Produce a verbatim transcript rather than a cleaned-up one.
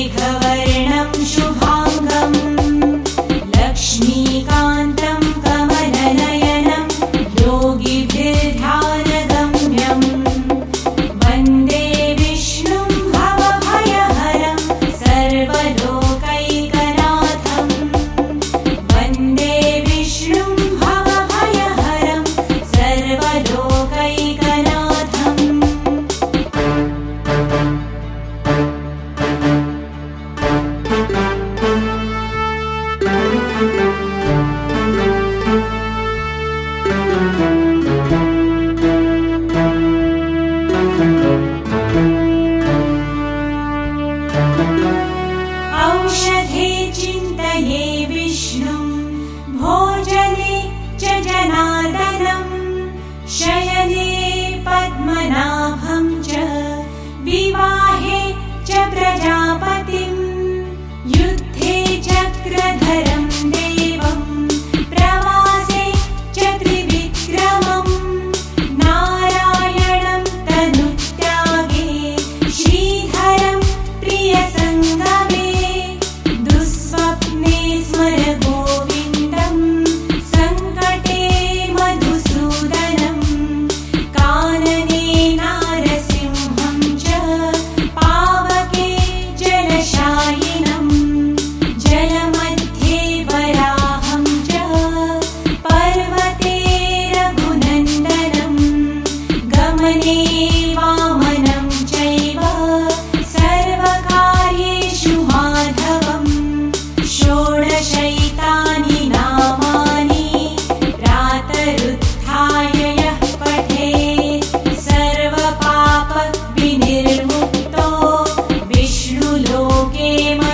मेघवर्णं शुभाङ्गं लक्ष्मीकान्तं कमलनयनं योगिभिर्ध्यानगम्यं वन्दे विष्णुं भवभयहरं सर्वलोकैकनाथं वन्दे विष्णुं भवभयहरं सर्वलोकैकनाथम् औषधे चिन्तये विष्णुं भोजने च जनार्दनं शयने पद्मनाभं च विवाहे च प्रजापतिं युद्धे चक्रधरं देवं प्रवासे च त्रिविक्रमं नारायणं तनुत्यागे श्रीधरं प्रियसङ्गमे दुःस्वप्ने स्मर गोविन्दं सङ्कटे मधुसूदनं कानने नारसिंहं च पावके जलशायिनं जलमध्ये वराहं च पर्वते रघुनन्दनं गमने वामनं चैव सर्वकार्येषु माधवं षोडशैतानि नामानि प्रातरुत्थाय यः पठेत् सर्वपापविनिर्मुक्तो विष्णुलोके